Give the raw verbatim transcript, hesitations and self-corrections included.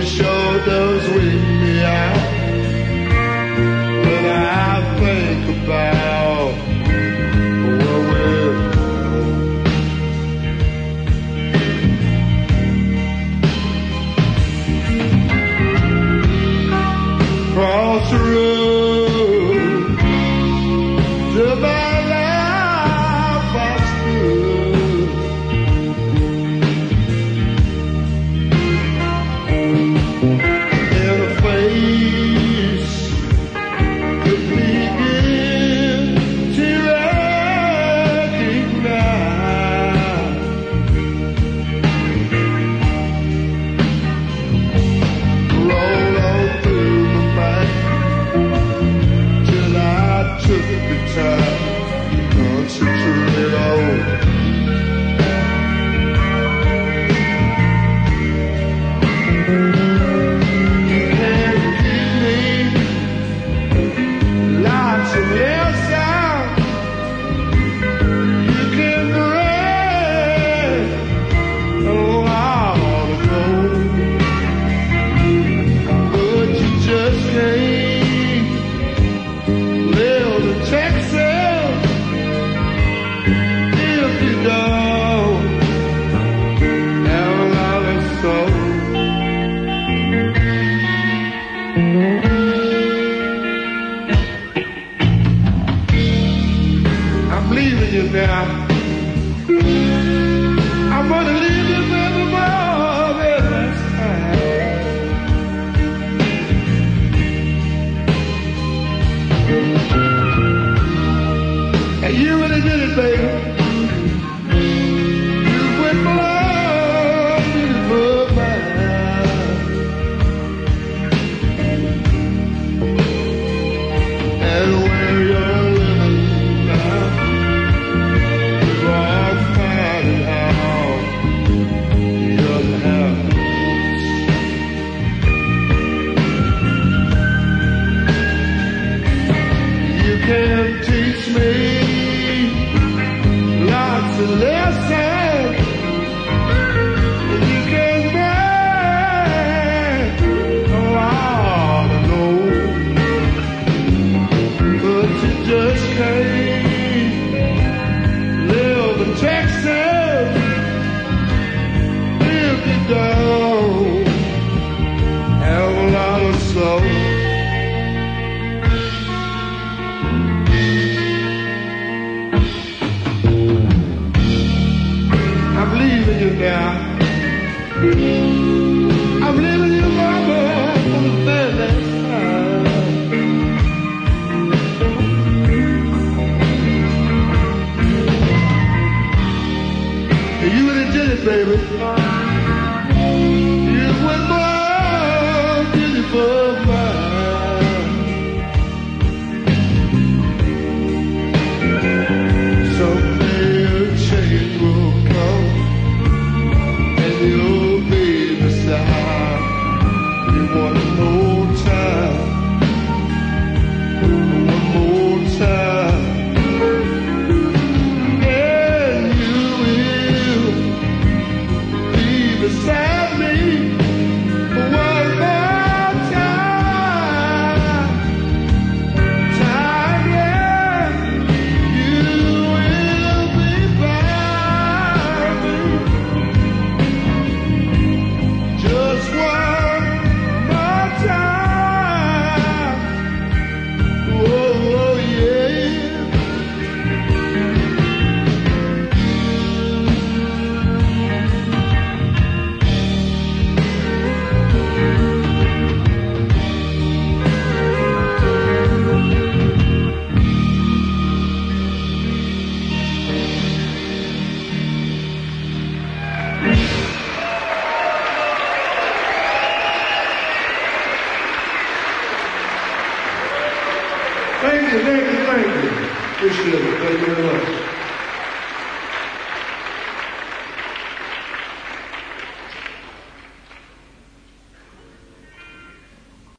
it sure does weak me out when I think about what we're cross the road to my life I stood. In a face that begin to recognize. Roll on through my mind till I took the time to concentrate on. I'm leaving you now. I'm gonna leave you never more than last time. And you really did it, baby. You went below, you put mine. And where you're living now, can teach me lots of lessons. You can bring a lot of gold, but you just can't live in Texas if you don't have a lot of soul. I'm leaving you now. I'm leaving you, mama, for the very last time. You really did it, baby. You went more, did it for mine. Someday a change will come. You'll be beside me one more time, one more time, and you will be beside me one more time, time, yeah, you will be by me. Just one more time. Oh, yeah. Thank you, thank you, thank you. Appreciate it. Thank you very much.